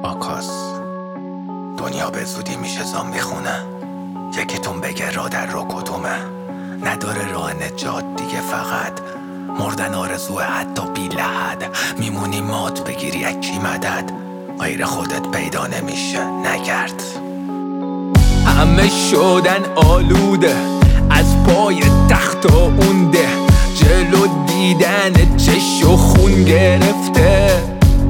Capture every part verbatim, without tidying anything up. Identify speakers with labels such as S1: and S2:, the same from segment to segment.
S1: آکاس دنیا به زودی میشه زامبی خونه. یکیتون بگه را در رو کدومه. نداره راه نجات دیگه، فقط مردن آرزوه، حتی بی لحد. میمونی مات بگیری اکی مدد، غیر خودت پیدا نمیشه، نگرد.
S2: همه شدن آلوده از پای تخت و اونده، جلو دیدن چش و خون گرفته.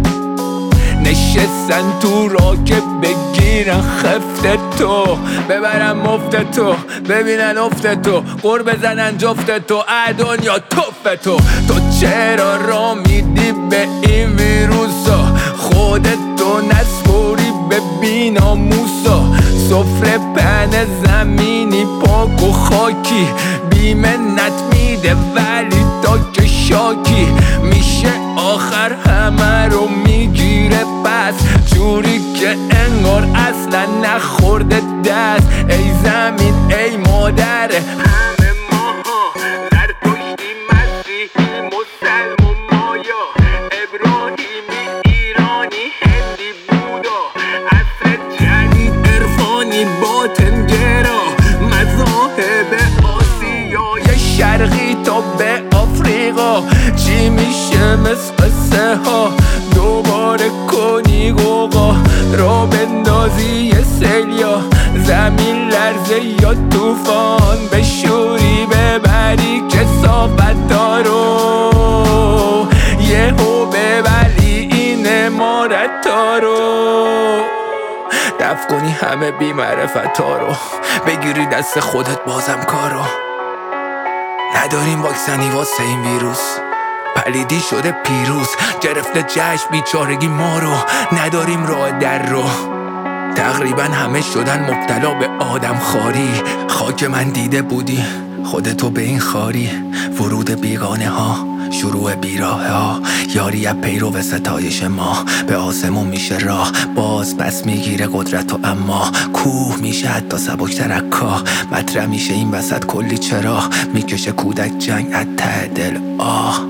S2: نشستن تو را که بگیرن خفت تو، ببرن مفت تو، ببینن افت تو، قر بزنن جفت تو، ا دنیا توف تو. تو چرا را میدی به این ویروسا؟ خودت تو نسپوری به بیناموسا. سفره پهن زمینی پاک و خاکی، بیمنت میده ولی تا که شاکی میشه آخر همه رو میگیره پس، جوری که انگار اصلا نخورده دست. ای زمین ای مادر همه ماها، زرتشتی مسیحی مسلمان مایا، ابراهیمی ایرانی هندی بودا، عصر جدید عرفانی باطن گرا، مذاهب آسیای شرقی تا به آفریقا. چی میشه مثل قصه ها دوباره کنی گوقا، را بندازی یه سیل یا زمین لرزه یا توفان، بشوری ببری کثافت دارو، یهو ببری این امارت رو، دفع کنی همه بی معرفت ها رو، بگیری دست خودت بازم کارو. نداریم واکسنی واسه این ویروس، پلیدی شده پیروز، گرفته جشن بیچارگی ما رو، نداریم راه در رو. تقریبا همه شدن مبتلا به آدم خاری، خاک من دیده بودی خودتو به این خاری. ورود بیگانه ها، شروع بیراه ها، یاری از پیرو و ستایش ما، به آسمون میشه راه باز پس میگیره قدرت و اما کوه میشه حتی سبکتر از کاه. مطرح میشه این وسط کلی چرا، میکشه کودک جنگ از ته دل آه.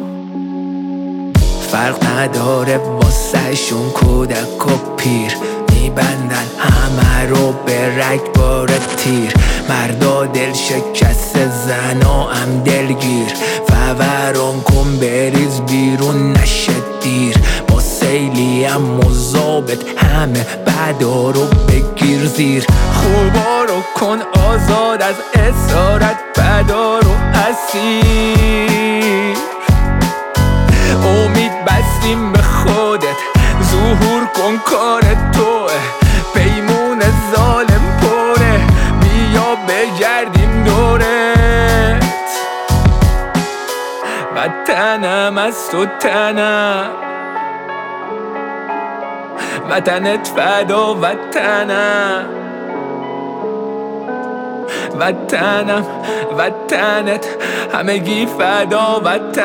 S2: فرق نداره واسه شون کودک و پیر، میبندن همه رو به رگبار تیر. مردا دل شکست زنا هم دلگیر، فوران کن بریز بیرون نشه دیر. با سیلی هم مزابط همه بعدا رو بگیر زیر. خوبا رو کن آزاد از اسارت، بدا رو اسیر. امید بستیم به خودت، ظهور کن کار توه، پیمون ظالم پره، بیا بگردیم دورت. وطنم از تو تنم، وطنت فدا وطنم، وطنم وطنت همگی فدا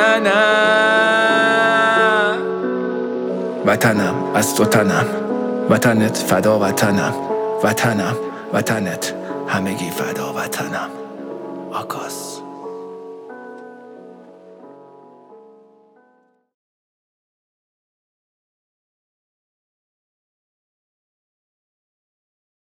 S2: وطنم. وطنم از تو تنم، وطنت فدا وطنم، وطنم وطنت همگی فدا وطنم. آکاس.